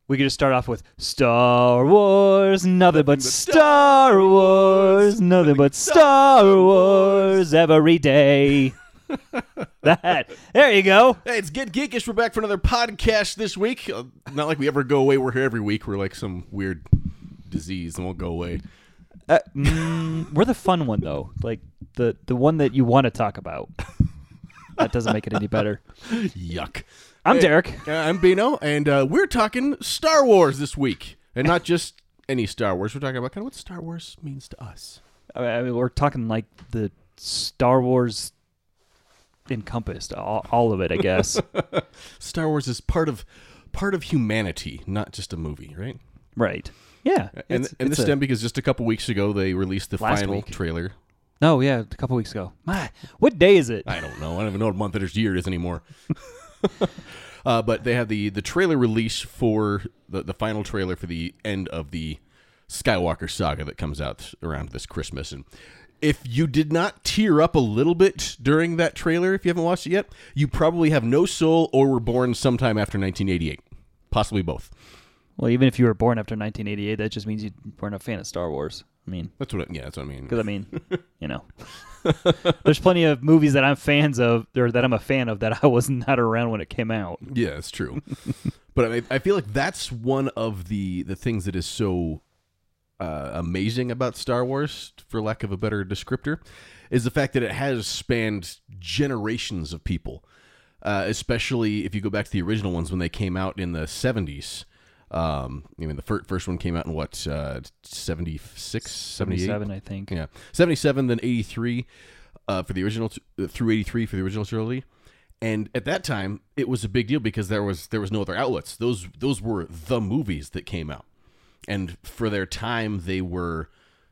we could just start off with Star Wars, nothing but Star Wars, nothing but Star Wars every day. There you go. Hey, it's Get Geekish. We're back for another podcast this week. Not like we ever go away. We're here every week. We're like some weird disease and won't go away. We're the fun one, though. Like the one that you want to talk about. That doesn't make it any better. Yuck. I'm Derek. I'm Bino, and we're talking Star Wars this week. And not just any Star Wars. We're talking about kind of what Star Wars means to us. I mean, we're talking like the Star Wars encompassed, all of it, I guess. Star Wars is part of humanity, not just a movie, right? Right. Yeah. And this stemmed because just a couple weeks ago they released the final week. trailer. Oh, yeah, a couple weeks ago. What day is it? I don't know. I don't even know what month or year it is anymore. But they had the trailer release for the final trailer for the end of the Skywalker saga that comes out around this Christmas. And if you did not tear up a little bit during that trailer, if you haven't watched it yet, you probably have no soul or were born sometime after 1988. Possibly both. Well, even if you were born after 1988, that just means you weren't a fan of Star Wars. I mean, that's what I mean. Because I mean, you know, there's plenty of movies that I'm fans of, or that I'm a fan of, that I was not around when it came out. Yeah, it's true. But I feel like that's one of the things that is so amazing about Star Wars, for lack of a better descriptor, is the fact that it has spanned generations of people. Especially if you go back to the original ones when they came out in the 70s. The first one came out in what, 76, 77, I think. Yeah, 77, then 83 for the original, through 83 for the original trilogy. And at that time, it was a big deal because there was no other outlets. Those were the movies that came out, and for their time, they were,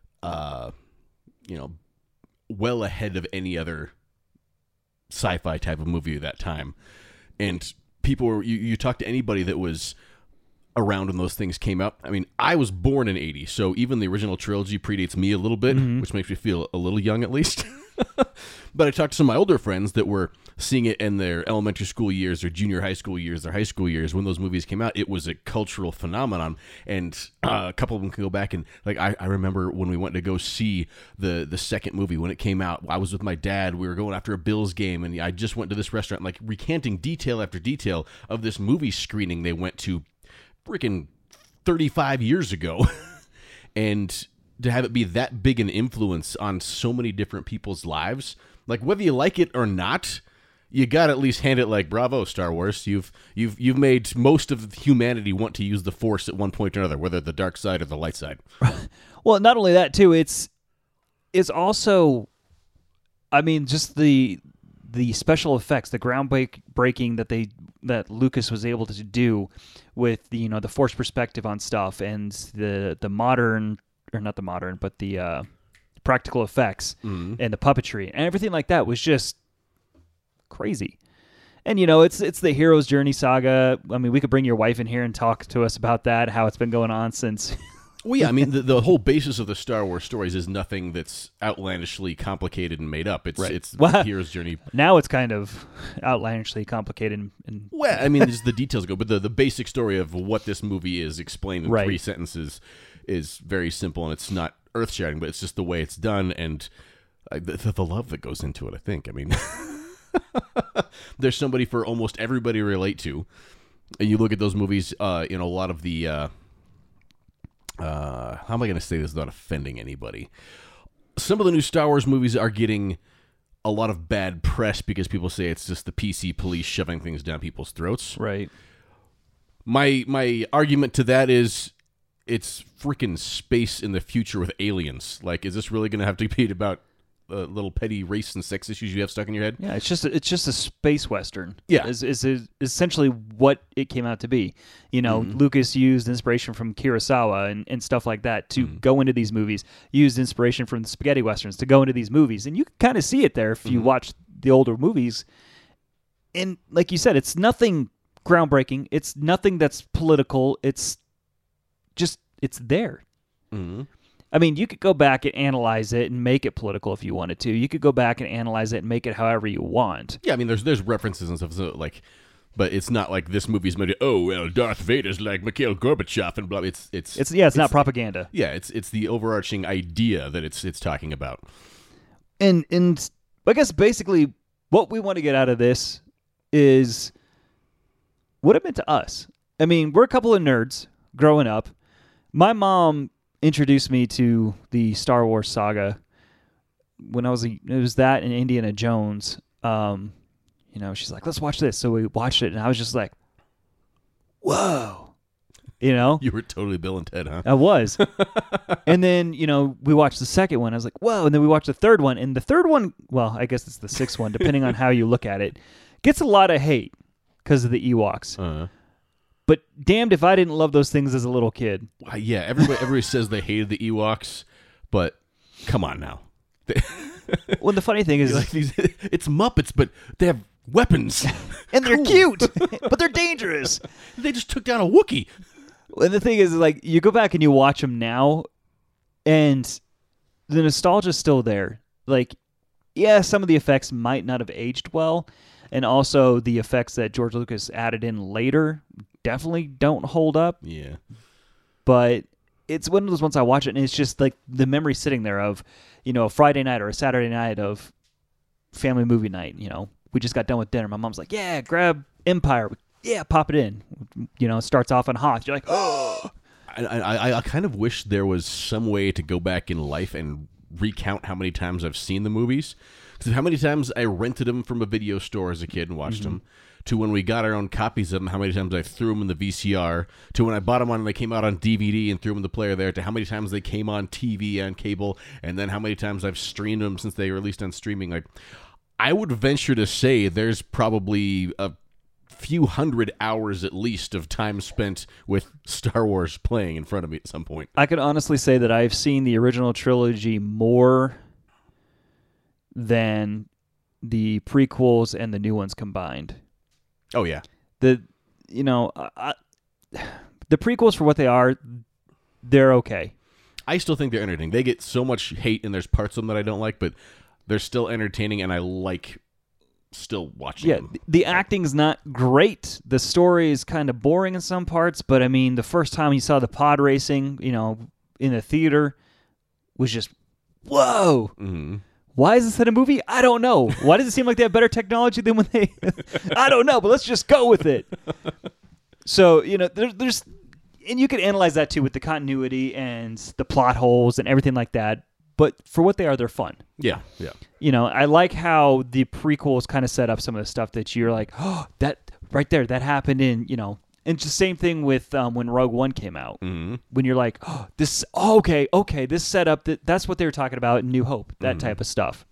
well ahead of any other sci-fi type of movie at that time. And people were, you talk to anybody that was around when those things came out. I mean, I was born in 80, so even the original trilogy predates me a little bit, which makes me feel a little young at least. But I talked to some of my older friends that were seeing it in their elementary school years, their junior high school years, their high school years. When those movies came out, it was a cultural phenomenon. And a couple of them can go back and, like, I remember when we went to go see the second movie when it came out. I was with my dad. We were going after a Bills game, and I just went to this restaurant, like recanting detail after detail of this movie screening they went to freaking 35 years ago. And to have it be that big an influence on so many different people's lives, like whether you like it or not, you got to at least hand it like, bravo, Star Wars. You've made most of humanity want to use the Force at one point or another, whether the dark side or the light side. Well, not only that too, it's also, I mean, just the special effects, the groundbreaking that Lucas was able to do with the Force perspective on stuff, and the modern, or not the modern, but the practical effects and the puppetry and everything like that was just crazy. And it's the hero's journey saga. I mean, we could bring your wife in here and talk to us about that, how it's been going on since. Well, yeah, I mean, the whole basis of the Star Wars stories is nothing that's outlandishly complicated and made up. It's the hero's journey. Now it's kind of outlandishly complicated. Well, I mean, just the details go, but the basic story of what this movie is explained in 3 sentences is very simple, and it's not earth-shattering, but it's just the way it's done, and the love that goes into it, I think. I mean, there's somebody for almost everybody to relate to. And you look at those movies, a lot of the... how am I going to say this without offending anybody? Some of the new Star Wars movies are getting a lot of bad press because people say it's just the PC police shoving things down people's throats. Right. My argument to that is it's freaking space in the future with aliens. Like, is this really going to have to be about little petty race and sex issues you have stuck in your head? Yeah, it's just a space western. Yeah, is essentially what it came out to be. Lucas used inspiration from Kurosawa and stuff like that to go into these movies. Used inspiration from the spaghetti westerns to go into these movies, and you can kind of see it there if you watch the older movies. And like you said, it's nothing groundbreaking. It's nothing that's political. It's there. I mean, you could go back and analyze it and make it political if you wanted to. You could go back and analyze it and make it however you want. Yeah, I mean, there's references and stuff. So, like, But it's not like this movie's made. Oh well, Darth Vader's like Mikhail Gorbachev and blah. It's not propaganda. Yeah, it's the overarching idea that it's talking about. And I guess basically what we want to get out of this is what it meant to us. I mean, we're a couple of nerds growing up. My mom introduced me to the Star Wars saga when it was that and Indiana Jones. She's like, let's watch this. So we watched it, and I was just like, whoa. You were totally Bill and Ted, huh? I was. And then, we watched the second one. I was like, whoa. And then we watched the third one. And the third one, well, I guess it's the sixth one, depending on how you look at it, gets a lot of hate because of the Ewoks. Uh-huh. But damned if I didn't love those things as a little kid. Yeah, everybody says they hated the Ewoks, but come on now. Well, the funny thing is, it's Muppets, but they have weapons. And they're cute, but they're dangerous. They just took down a Wookiee. And the thing is, like, you go back and you watch them now, and the nostalgia's still there. Like, yeah, some of the effects might not have aged well, and also the effects that George Lucas added in later definitely don't hold up. Yeah. But it's one of those ones I watch it, and it's just like the memory sitting there of, a Friday night or a Saturday night of family movie night. We just got done with dinner. My mom's like, yeah, grab Empire. Yeah, pop it in. It starts off on Hoth. You're like, oh. I kind of wish there was some way to go back in life and recount how many times I've seen the movies. Because how many times I rented them from a video store as a kid and watched them, to when we got our own copies of them, how many times I threw them in the VCR, to when I bought them on and they came out on DVD and threw them in the player there, to how many times they came on TV and cable, and then how many times I've streamed them since they were released on streaming. Like, I would venture to say there's probably a few hundred hours at least of time spent with Star Wars playing in front of me at some point. I could honestly say that I've seen the original trilogy more than the prequels and the new ones combined. Oh yeah. The prequels, for what they are, they're okay. I still think they're entertaining. They get so much hate, and there's parts of them that I don't like, but they're still entertaining, and I like still watching them. The acting's not great. The story is kind of boring in some parts, but I mean, the first time you saw the pod racing, in the theater, was just, whoa. Mm-hmm. Why is this in a movie? I don't know. Why does it seem like they have better technology than when they... I don't know, but let's just go with it. So, there's... And you can analyze that, too, with the continuity and the plot holes and everything like that. But for what they are, they're fun. Yeah. I like how the prequels kind of set up some of the stuff that you're like, oh, that right there, that happened in, And it's the same thing with when Rogue One came out. Mm-hmm. When you're like, oh, okay, this setup, that's what they were talking about in New Hope, that type of stuff.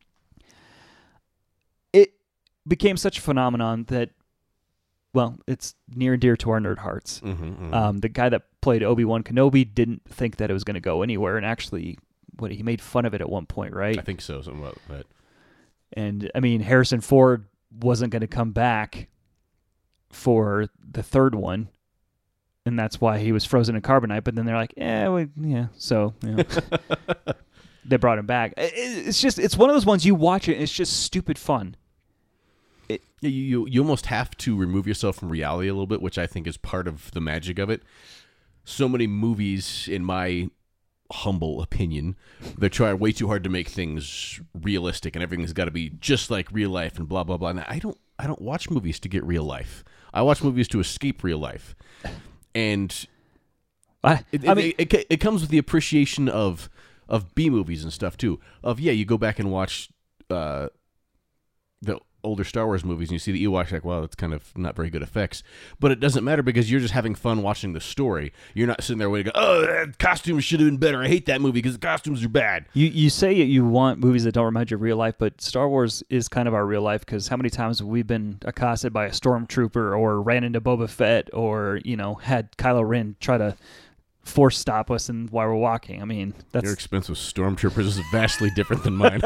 It became such a phenomenon that, well, it's near and dear to our nerd hearts. Mm-hmm. The guy that played Obi-Wan Kenobi didn't think that it was going to go anywhere, and actually, he made fun of it at one point, right? I think so, something about that. And, I mean, Harrison Ford wasn't going to come back for the third one, and that's why he was frozen in carbonite. But then they're like, so they brought him back. It's one of those ones you watch it and it's just stupid fun. You almost have to remove yourself from reality a little bit, which I think is part of the magic of it. So many movies, in my humble opinion, they try way too hard to make things realistic, and everything's got to be just like real life and blah blah blah. And I don't watch movies to get real life. I watch movies to escape real life, and it comes with the appreciation of B movies and stuff too. You go back and watch the older Star Wars movies, and you see the Ewoks, like, well, that's kind of not very good effects. But it doesn't matter because you're just having fun watching the story. You're not sitting there waiting, oh, that costumes should have been better. I hate that movie because the costumes are bad. You say you want movies that don't remind you of real life, but Star Wars is kind of our real life, because how many times have we been accosted by a stormtrooper or ran into Boba Fett or, had Kylo Ren try to force stop us and while we're walking? I mean, that's... Your experience with stormtroopers is vastly different than mine.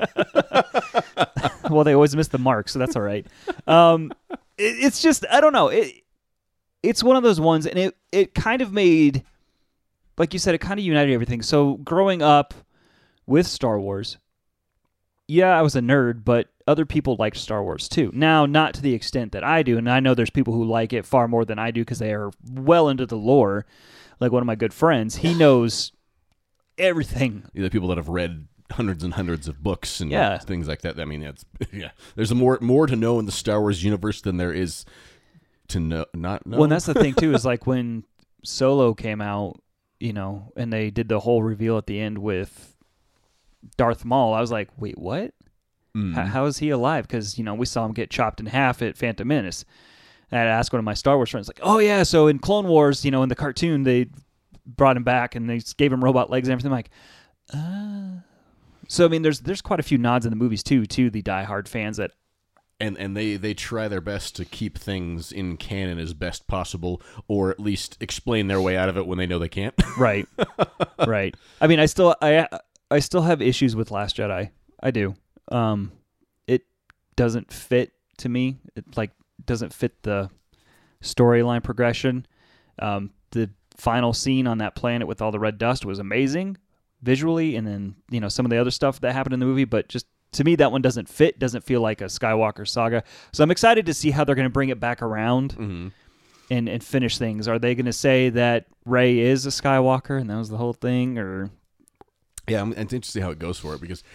Well, they always miss the mark, so that's all right. It's just, I don't know. It's one of those ones, and it kind of made, like you said, it kind of united everything. So growing up with Star Wars, yeah, I was a nerd, but other people liked Star Wars too. Now, not to the extent that I do, and I know there's people who like it far more than I do because they are well into the lore. Like one of my good friends, he knows everything. The people that have read hundreds and hundreds of books and Yeah. things like that. I mean, yeah. There's more to know in the Star Wars universe than there is to not know. Well, and that's the thing too, is like when Solo came out, and they did the whole reveal at the end with Darth Maul. I was like, wait, what? How is he alive? Because we saw him get chopped in half at Phantom Menace. And I asked one of my Star Wars friends, like, oh yeah, so in Clone Wars, in the cartoon they brought him back and they gave him robot legs and everything. I'm like, So I mean, there's quite a few nods in the movies too to the diehard fans that. And they try their best to keep things in canon as best possible, or at least explain their way out of it when they know they can't. Right, right. I mean, I still have issues with Last Jedi. I do. It doesn't fit to me. It doesn't fit the storyline progression. The final scene on that planet with all the red dust was amazing visually, and then some of the other stuff that happened in the movie, but just. To me, that one doesn't feel like a Skywalker saga. So I'm excited to see how they're going to bring it back around and finish things. Are they going to say that Rey is a Skywalker and that was the whole thing? Or yeah, it's interesting to see how it goes for it, because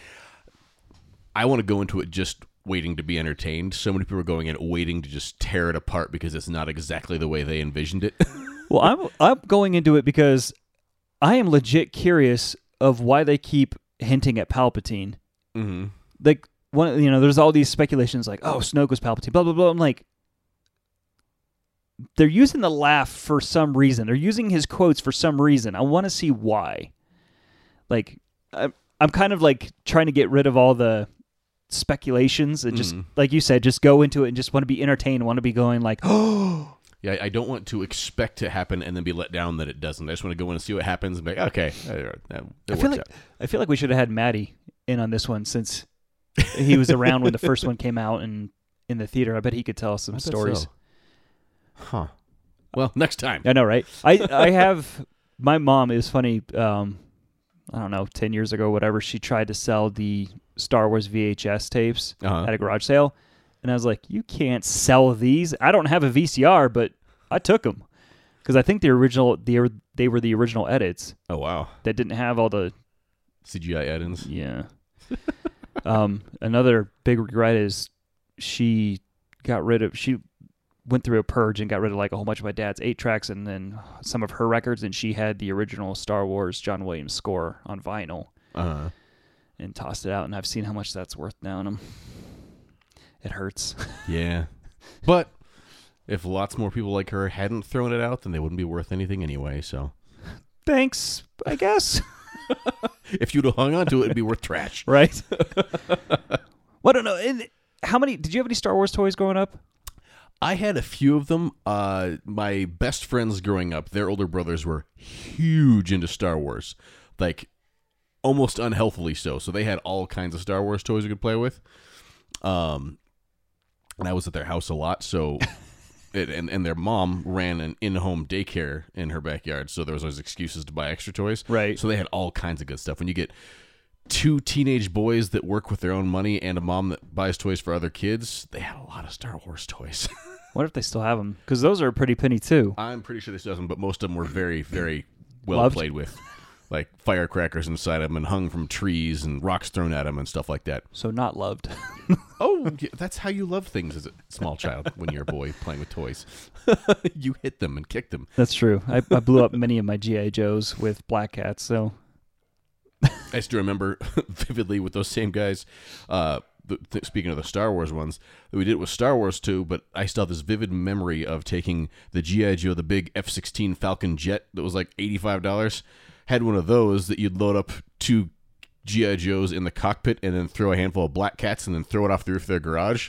I want to go into it just waiting to be entertained. So many people are going in waiting to just tear it apart because it's not exactly the way they envisioned it. Well, I'm going into it because I am legit curious of why they keep hinting at Palpatine. Mm-hmm. Like there's all these speculations like, oh, Snoke was Palpatine, blah blah blah. I'm like, they're using the laugh for some reason. They're using his quotes for some reason. I want to see why. Like, I'm kind of like trying to get rid of all the speculations and just like you said, just go into it and just want to be entertained. Want to be going like, oh. Yeah, I don't want to expect to happen and then be let down that it doesn't. I just want to go in and see what happens and be like, okay, I feel like we should have had Maddie in on this one since he was around when the first one came out and in the theater. I bet he could tell us some stories. So. Huh. Well, next time. I know, right? I have my mom. It was funny. I don't know, 10 years ago, whatever. She tried to sell the Star Wars VHS tapes at a garage sale. And I was like, you can't sell these. I don't have a VCR, but I took them. Because I think they were the original edits. Oh, wow. That didn't have all the... CGI edits. Yeah. Another big regret is she went through a purge and got rid of like a whole bunch of my dad's 8-tracks and then some of her records, and she had the original Star Wars John Williams score on vinyl and tossed it out, and I've seen how much that's worth now, and it hurts. Yeah. But if lots more people like her hadn't thrown it out, then they wouldn't be worth anything anyway, so. Thanks, I guess. If you'd have hung on to it, it'd be worth trash. Right? Well, I don't know. Did you have any Star Wars toys growing up? I had a few of them. My best friends growing up, their older brothers were huge into Star Wars. Like, almost unhealthily so. So they had all kinds of Star Wars toys we could play with. And I was at their house a lot, so... And their mom ran an in-home daycare in her backyard, so there was always excuses to buy extra toys. Right. So they had all kinds of good stuff. When you get two teenage boys that work with their own money and a mom that buys toys for other kids, they had a lot of Star Wars toys. What if they still have them? Because those are a pretty penny too. I'm pretty sure they still have them, but most of them were very, very well played with. Like firecrackers inside them and hung from trees and rocks thrown at them and stuff like that. So not loved. Oh, that's how you love things as a small child when you're a boy playing with toys. You hit them and kick them. That's true. I blew up many of my G.I. Joes with Black Cats, so... I still remember vividly with those same guys, speaking of the Star Wars ones, we did it with Star Wars too, but I still have this vivid memory of taking the G.I. Joe, the big F-16 Falcon jet that was like $85, had one of those that you'd load up two G.I. Joes in the cockpit and then throw a handful of Black Cats and then throw it off the roof of their garage.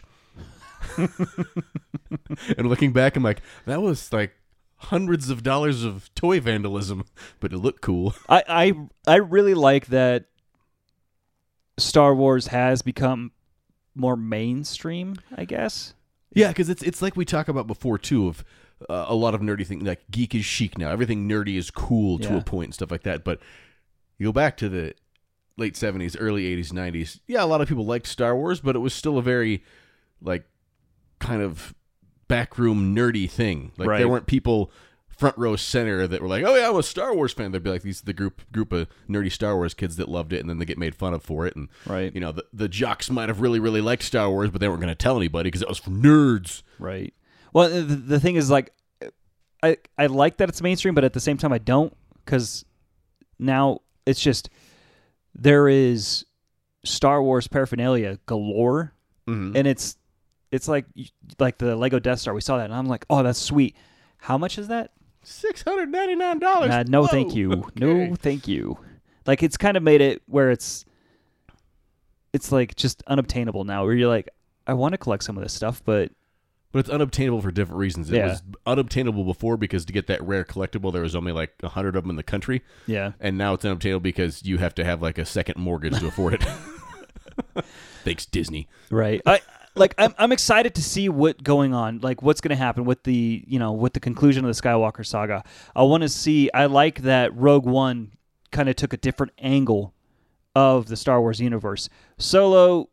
And looking back, I'm like, that was like hundreds of dollars of toy vandalism, but it looked cool. I really like that Star Wars has become more mainstream, I guess. Yeah, because it's like we talk about before too, of a lot of nerdy things, like geek is chic now. Everything nerdy is cool to a point and stuff like that. But you go back to the late 70s, early 80s, 90s, yeah, a lot of people liked Star Wars, but it was still a very, like, kind of backroom nerdy thing. Like, Right. there weren't people front row center that were like, oh, yeah, I'm a Star Wars fan. They'd be like, these are the group of nerdy Star Wars kids that loved it, and then they get made fun of for it. And, Right. you know, the jocks might have really, really liked Star Wars, but they weren't going to tell anybody because it was for nerds. Right. Well, the thing is, like, I like that it's mainstream, but at the same time, I don't, because now it's just there is Star Wars paraphernalia galore, Mm-hmm. and it's like the Lego Death Star. We saw that, and I'm like, oh, that's sweet. How much is that? $699. No, Whoa. thank you. Okay. No, thank you. Like, it's kind of made it where it's like just unobtainable now. Where you're like, I want to collect some of this stuff, but it's unobtainable for different reasons. It Yeah. was unobtainable before because to get that rare collectible, there was only like 100 of them in the country. yeah, And now it's unobtainable because you have to have like a second mortgage to afford it. Thanks, Disney. right. I'm excited to see what's going on, like what's going to happen with the conclusion of the Skywalker saga. I want to see. I like that Rogue One kind of took a different angle of the Star Wars universe. Solo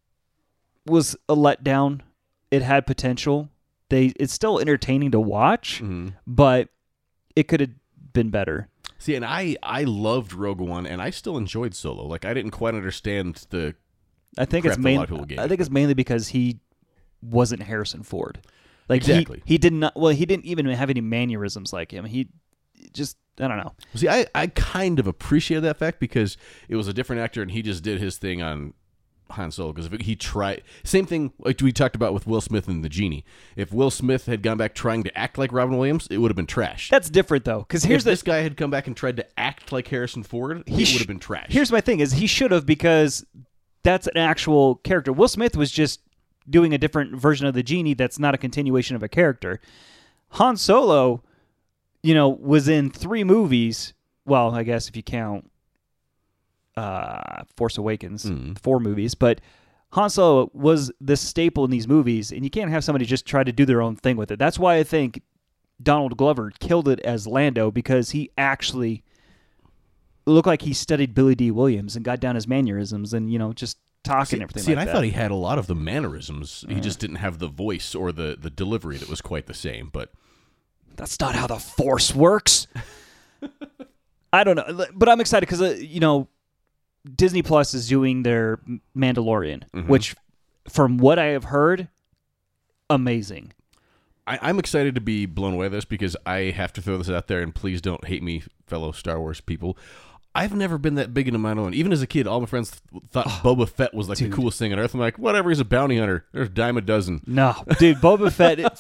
was a letdown. It had potential. It's still entertaining to watch, but it could have been better. See, and I loved Rogue One, and I still enjoyed Solo. Like, I didn't quite understand the I think crap it's that a lot mainly. of people gave I it. think it's mainly because he wasn't Harrison Ford. Like Exactly. he did not. Well, he didn't even have any mannerisms like him. He just, I don't know. See, I kind of appreciated that fact because it was a different actor, and he just did his thing on Han Solo. Because if he tried, same thing like we talked about with Will Smith and the Genie. If Will Smith had gone back trying to act like Robin Williams, it would have been trash. That's different though, because If this guy had come back and tried to act like Harrison Ford, it would have been trash. Here's my thing: is he should have, because that's an actual character. Will Smith was just doing a different version of the Genie. That's not a continuation of a character. Han Solo, was in 3 movies. Well, I guess if you count Force Awakens, 4 movies, but Han Solo was the staple in these movies, and you can't have somebody just try to do their own thing with it. That's why I think Donald Glover killed it as Lando, because he actually looked like he studied Billy D. Williams and got down his mannerisms and, just talking and everything See, like and I that. thought he had a lot of the mannerisms. He just didn't have the voice or the delivery that was quite the same. But That's not how the Force works. I don't know, but I'm excited because, Disney Plus is doing their Mandalorian, which, from what I have heard, amazing. I'm excited to be blown away by this because I have to throw this out there, and please don't hate me, fellow Star Wars people. I've never been that big into Mandalorian. Even as a kid, all my friends thought Boba Fett was like the coolest thing on Earth. I'm like, whatever, he's a bounty hunter. There's a dime a dozen. No, dude, Boba Fett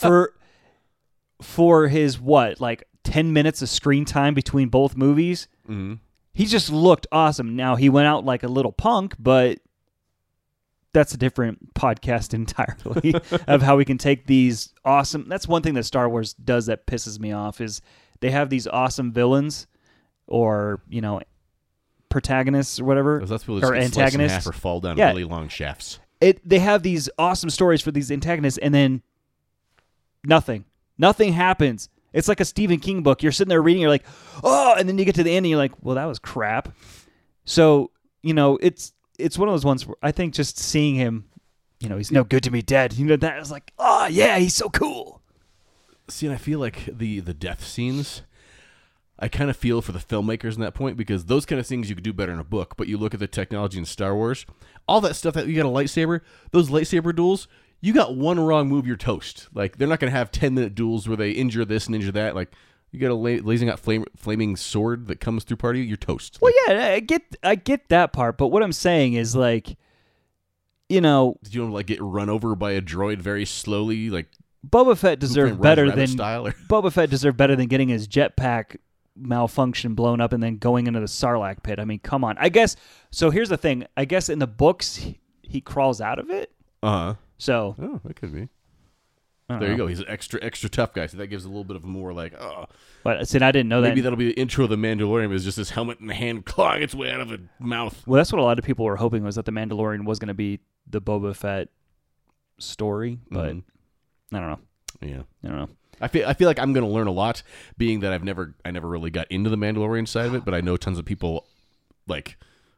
for his 10 minutes of screen time between both movies, he just looked awesome. Now, he went out like a little punk, but that's a different podcast entirely of how we can take these awesome. That's one thing that Star Wars does that pisses me off, is they have these awesome villains or, protagonists or whatever, Because that's what or antagonists. half or fall down Yeah. really long shafts. They have these awesome stories for these antagonists, and then nothing happens. It's like a Stephen King book. You're sitting there reading, you're like, oh, and then you get to the end and you're like, well, that was crap. So, it's one of those ones where I think just seeing him, he's no good to me dead. That was like, oh yeah, he's so cool. See, and I feel like the death scenes, I kind of feel for the filmmakers in that point, because those kind of things you could do better in a book, but you look at the technology in Star Wars, all that stuff that you got a lightsaber, those lightsaber duels, you got one wrong move, you're toast. Like, they're not going to have 10-minute duels where they injure this and injure that. Like, you got a blazing out flaming sword that comes through part of you, you're toast. Well, yeah, I get that part, but what I'm saying is, like, Did you want to get run over by a droid very slowly, like Boba Fett deserved better than style? Or? Boba Fett deserved better than getting his jetpack malfunction blown up and then going into the Sarlacc pit. I mean, come on. I guess so. Here's the thing. I guess in the books he crawls out of it. So that could be. I don't There you know. go. He's an extra tough guy, so that gives a little bit of more like, But see, I didn't know that. maybe that'll be the intro of the Mandalorian. Is just this helmet in the hand clawing its way out of a mouth. Well, that's what a lot of people were hoping, was that the Mandalorian was going to be the Boba Fett story, but I don't know. Yeah, I don't know. I feel like I'm going to learn a lot, being that I never really got into the Mandalorian side of it, but I know tons of people like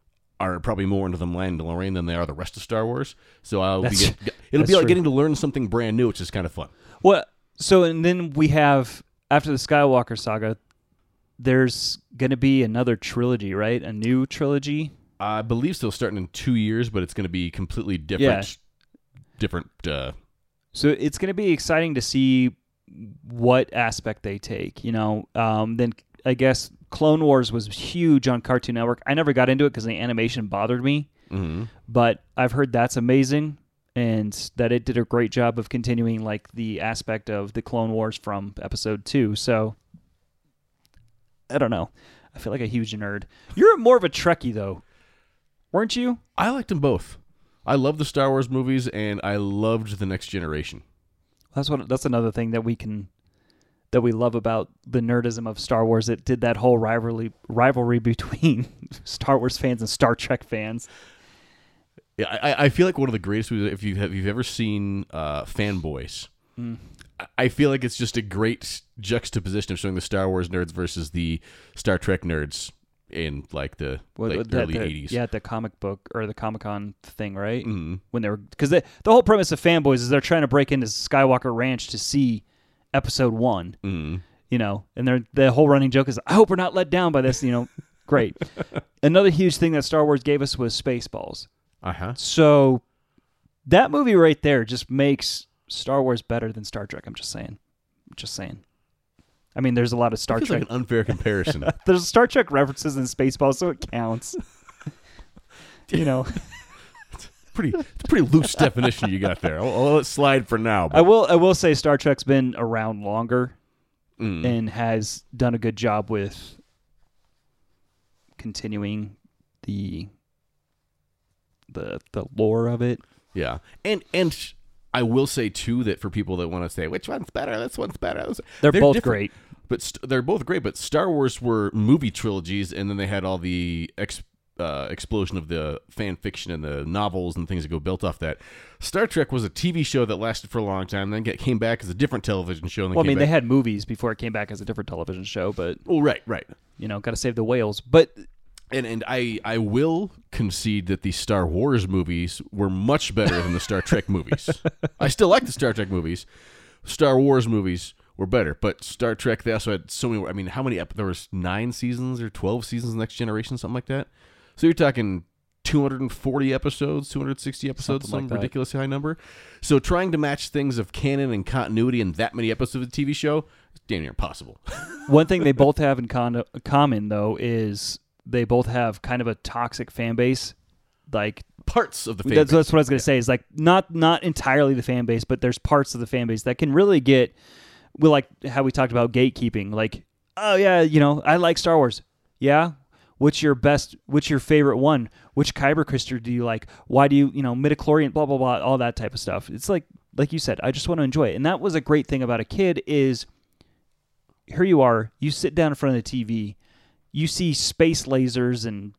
are probably more into the Mandalorian than they are the rest of Star Wars. So it'll That's be like true. getting to learn something brand new, which is kind of fun. Well, so and then we have after the Skywalker saga, there's going to be another trilogy, right? A new trilogy. I believe so, starting in 2 years, but it's going to be completely different. Different. So it's going to be exciting to see what aspect they take. Then I guess Clone Wars was huge on Cartoon Network. I never got into it because the animation bothered me, but I've heard that's amazing and that it did a great job of continuing like the aspect of the Clone Wars from Episode 2. So I don't know. I feel like a huge nerd. You're more of a Trekkie though, weren't you? I liked them both. I love the Star Wars movies, and I loved The Next Generation. That's another thing that we love about the nerdism of Star Wars. It did that whole rivalry between Star Wars fans and Star Trek fans. Yeah, I feel like one of the greatest movies, if you've ever seen Fanboys, I feel like it's just a great juxtaposition of showing the Star Wars nerds versus the Star Trek nerds in like the early 80s. Yeah, the comic book or the Comic-Con thing, right? Mm-hmm. When they were, because the whole premise of Fanboys is they're trying to break into Skywalker Ranch to see Episode 1. Mm-hmm. And the whole running joke is, I hope we're not let down by this. Great. Another huge thing that Star Wars gave us was Spaceballs. So that movie right there just makes Star Wars better than Star Trek. I'm just saying. I mean, there's a lot of Star Trek. Like an unfair comparison. There's Star Trek references in Spaceballs, so it counts. It's a pretty loose definition you got there. I'll let it slide for now. But. I will say Star Trek's been around longer and has done a good job with continuing the lore of it. Yeah, and I will say too that for people that want to say which one's better, this one's better, they're both different. Great. But they're both great. But Star Wars were movie trilogies, and then they had all the explosion of the fan fiction and the novels and things that go built off that. Star Trek was a TV show that lasted for a long time, then came back as a different television show. And they had movies before it came back as a different television show, but right. Got to save the whales. But and I will concede that the Star Wars movies were much better than the Star Trek movies. I still like the Star Trek movies. Star Wars movies were better, but Star Trek, they also had so many. I mean, how many? There was 9 seasons or 12 seasons of Next Generation, something like that. So you're talking 240 episodes, 260 episodes, some ridiculously high number. So trying to match things of canon and continuity in that many episodes of the TV show is damn near impossible. One thing they both have in common, though, is they both have kind of a toxic fan base. Like parts of the fan base. That's what I was going to say. Is like not entirely the fan base, but there's parts of the fan base that can really get. Well, like how we talked about gatekeeping. Like, oh yeah, I like Star Wars. Yeah. What's your favorite one? Which Kyber crystal do you like? Why do you, midichlorian, blah, blah, blah, all that type of stuff. It's like you said, I just want to enjoy it. And that was a great thing about a kid is here you are, you sit down in front of the TV, you see space lasers and,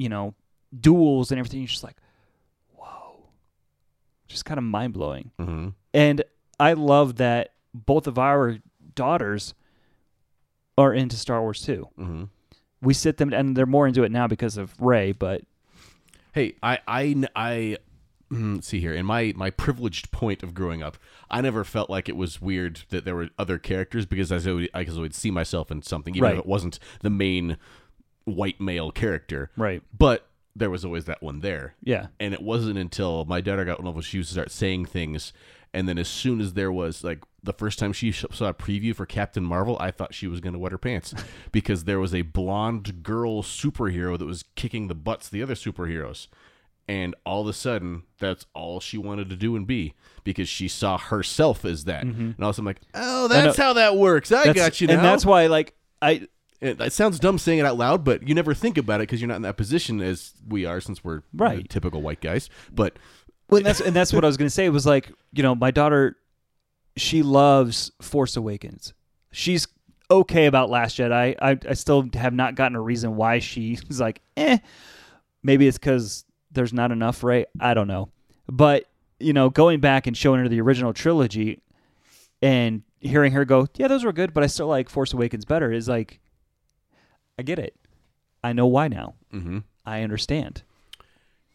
duels and everything. You're just like, whoa, just kind of mind blowing. Mm-hmm. And I love that both of our daughters are into Star Wars too. Mm-hmm. We sit them, and they're more into it now because of Rey. But hey, I let's see here. In my privileged point of growing up, I never felt like it was weird that there were other characters because I would see myself in something, even if it wasn't the main white male character. Right. But there was always that one there. Yeah. And it wasn't until my daughter got one of she used to start saying things, and then as soon as there was like the first time she saw a preview for Captain Marvel, I thought she was going to wet her pants because there was a blonde girl superhero that was kicking the butts of the other superheroes. And all of a sudden, that's all she wanted to do and be because she saw herself as that. Mm-hmm. And all of a sudden, I'm like, oh, that's how that works. I got you now. And that's why, it sounds dumb saying it out loud, but you never think about it because you're not in that position as we are since we're typical white guys. But that's what I was going to say. It was like, my daughter, she loves Force Awakens. She's okay about Last Jedi. I still have not gotten a reason why she's like, maybe it's because there's not enough Rey. I don't know. But, going back and showing her the original trilogy and hearing her go, yeah, those were good, but I still like Force Awakens better is like, I get it. I know why now. Mm-hmm. I understand.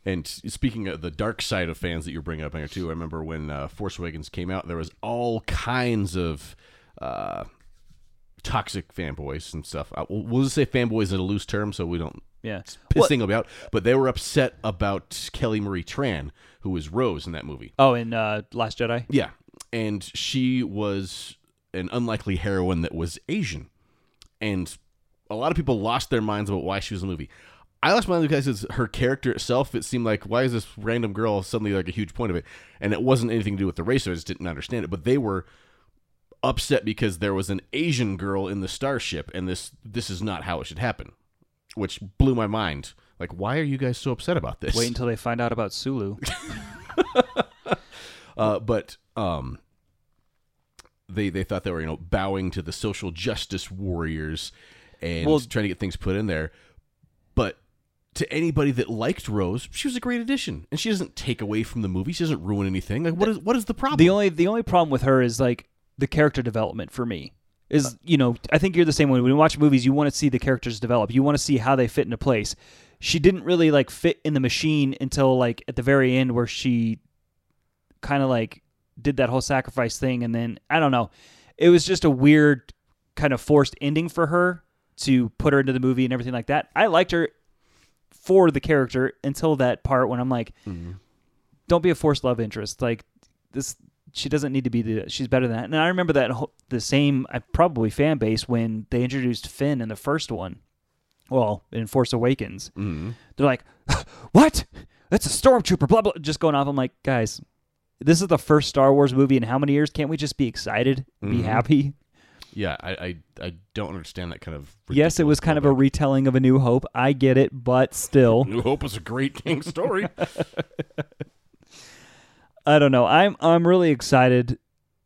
And speaking of the dark side of fans that you're bringing up here too, I remember when Force Awakens came out, there was all kinds of toxic fanboys and stuff. We'll just say fanboys is a loose term, so we don't piss anybody out. But they were upset about Kelly Marie Tran, who was Rose in that movie. Oh, in Last Jedi? Yeah. And she was an unlikely heroine that was Asian. And a lot of people lost their minds about why she was in the movie. I lost my mind because her character itself, it seemed like, why is this random girl suddenly like a huge point of it? And it wasn't anything to do with the race, so I just didn't understand it. But they were upset because there was an Asian girl in the starship, and this is not how it should happen, which blew my mind. Like, why are you guys so upset about this? Wait until they find out about Sulu. But they thought they were bowing to the social justice warriors and trying to get things put in there. But to anybody that liked Rose, she was a great addition, and she doesn't take away from the movie. She doesn't ruin anything. Like, what is the problem? The only problem with her is like the character development for me is I think you're the same way. When you watch movies, you want to see the characters develop. You want to see how they fit into place. She didn't really like fit in the machine until like at the very end, where she kind of like did that whole sacrifice thing, and then I don't know. It was just a weird kind of forced ending for her to put her into the movie and everything like that. I liked her for the character until that part when I'm like, don't be a forced love interest. Like this, she doesn't need to be she's better than that. And I remember that the same, probably fan base when they introduced Finn in the first one. Well, in Force Awakens, they're like, what? That's a stormtrooper, blah, blah, just going off. I'm like, guys, this is the first Star Wars movie in how many years? Can't we just be excited, be happy? Yeah, I don't understand that kind of... Yes, it was kind of a retelling of A New Hope. I get it, but still. New Hope was a great dang story. I don't know. I'm really excited.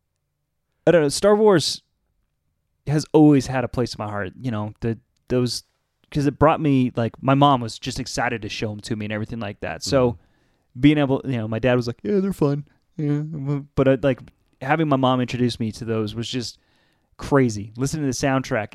I don't know. Star Wars has always had a place in my heart. Those because it brought me, like, my mom was just excited to show them to me and everything like that. So being able, my dad was like, yeah, they're fun. Yeah, but like having my mom introduce me to those was just crazy. Listening to the soundtrack,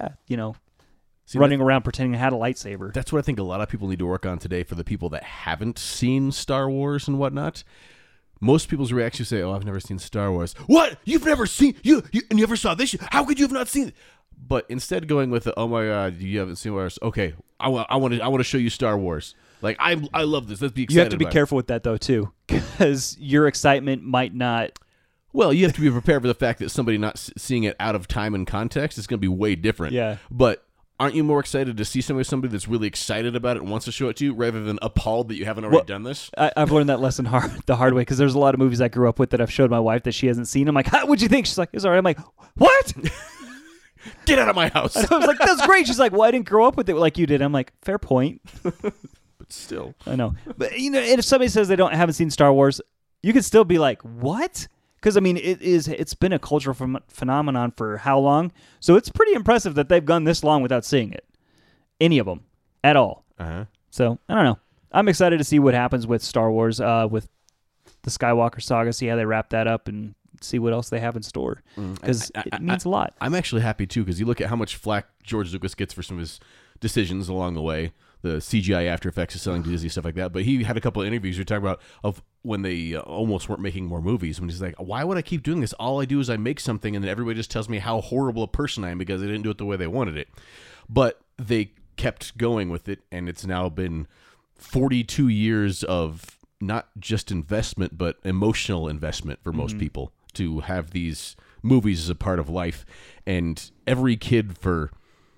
running around pretending I had a lightsaber. That's what I think a lot of people need to work on today for the people that haven't seen Star Wars and whatnot. Most people's reactions say, "Oh, I've never seen Star Wars." What? You've never seen you never saw this? How could you have not seen it? But instead, going with the, "Oh my God, you haven't seen Wars." Okay, I want to show you Star Wars. Like I love this. Let's be excited. You have to be careful with that though too, because your excitement might not. Well, you have to be prepared for the fact that somebody not seeing it out of time and context is going to be way different. Yeah. But aren't you more excited to see somebody that's really excited about it and wants to show it to you rather than appalled that you haven't already done this? I've learned that lesson the hard way, because there's a lot of movies I grew up with that I've showed my wife that she hasn't seen. I'm like, what'd you think? She's like, it's all right. I'm like, what? Get out of my house. I was like, that's great. She's like, well, I didn't grow up with it like you did. I'm like, fair point. But still. I know. But, if somebody says they haven't seen Star Wars, you could still be like, what? Because, I mean, it's been a cultural phenomenon for how long? So it's pretty impressive that they've gone this long without seeing it. Any of them. At all. Uh-huh. So, I don't know. I'm excited to see what happens with Star Wars, with the Skywalker saga, see how they wrap that up and see what else they have in store. Because it means a lot. I'm actually happy, too, because you look at how much flack George Lucas gets for some of his decisions along the way. The CGI After Effects is selling to Disney, stuff like that. But he had a couple of interviews we talked about of when they almost weren't making more movies. When he's like, why would I keep doing this? All I do is I make something, and then everybody just tells me how horrible a person I am because they didn't do it the way they wanted it. But they kept going with it, and it's now been 42 years of not just investment, but emotional investment for most people to have these movies as a part of life. And every kid for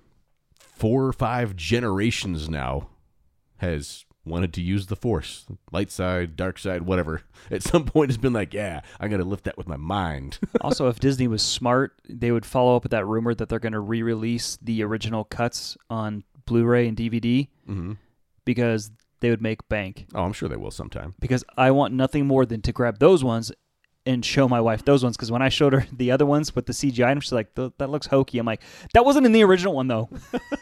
4 or 5 generations now has wanted to use the Force, light side, dark side, whatever. At some point has been like, yeah, I'm going to lift that with my mind. Also, if Disney was smart, they would follow up with that rumor that they're going to re-release the original cuts on Blu-ray and DVD because they would make bank. Oh, I'm sure they will sometime. Because I want nothing more than to grab those ones and show my wife those ones, because when I showed her the other ones with the CGI, she's like, that looks hokey. I'm like, that wasn't in the original one, though.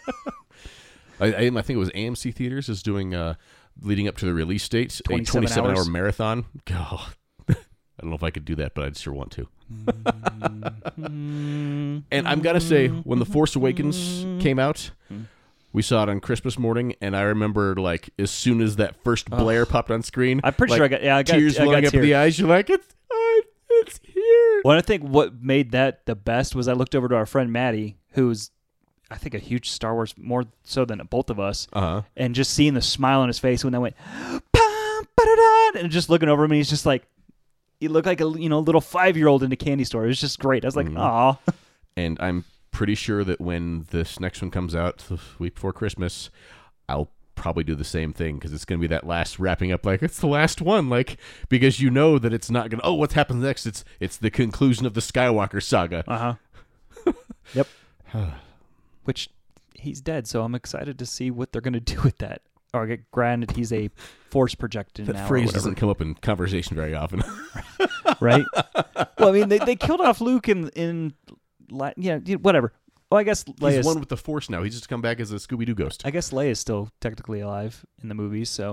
I think it was AMC Theaters is doing, leading up to the release date, a 27-hour marathon. God, I don't know if I could do that, but I'd sure want to. And I'm going to say, when The Force Awakens came out, We saw it on Christmas morning, and I remember, like, as soon as that first Blair popped on screen, I'm pretty sure I got tears welling up in the eyes. You're like, it's here. Well, I think what made that the best was I looked over to our friend Maddie, who's, I think, a huge Star Wars, more so than both of us, and just seeing the smile on his face when that went, and just looking over him, and he's just like, he looked like a little 5-year-old in a candy store. It was just great. I was like, aw. And I'm pretty sure that when this next one comes out the week before Christmas, I'll probably do the same thing, because it's going to be that last wrapping up, like, it's the last one, like, because you know that it's not going to, what happens next? It's the conclusion of the Skywalker saga. Yep. Which, he's dead, so I'm excited to see what they're going to do with that. Or granted, he's a force projector now. That phrase doesn't come up in conversation very often. Right? Well, I mean, they killed off Luke in whatever. Well, I guess Leia's... He's one with the Force now. He's just come back as a Scooby-Doo ghost. I guess Leia's still technically alive in the movies, so...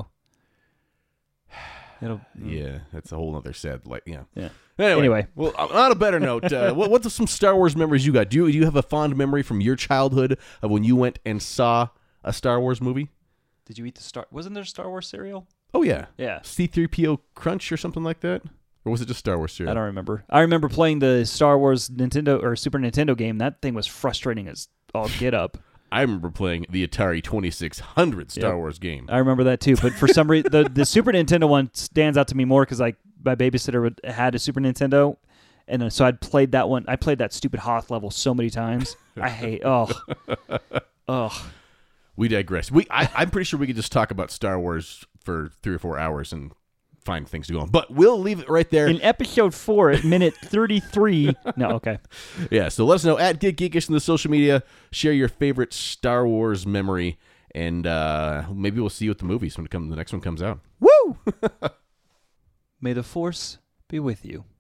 Yeah, that's a whole other sad... Yeah. Anyway. Well, on a better note, what's some Star Wars memories you got? Do you have a fond memory from your childhood of when you went and saw a Star Wars movie? Did you eat Wasn't there Star Wars cereal? Oh, yeah. Yeah. C-3PO Crunch or something like that? Or was it just Star Wars cereal? I don't remember. I remember playing the Star Wars Nintendo or Super Nintendo game. That thing was frustrating as all get up. I remember playing the Atari 2600 Star Wars game. I remember that too. But for some reason, the Super Nintendo one stands out to me more because like my babysitter had a Super Nintendo, and so I'd played that one. I played that stupid Hoth level so many times. I hate. We digress. I'm pretty sure we could just talk about Star Wars for 3 or 4 hours and find things to go on. But we'll leave it right there. In episode 4 at minute 33. No, okay. Yeah, so let us know at Get Geekish in the social media. Share your favorite Star Wars memory, and maybe we'll see you at the movies when the next one comes out. Woo! May the Force be with you.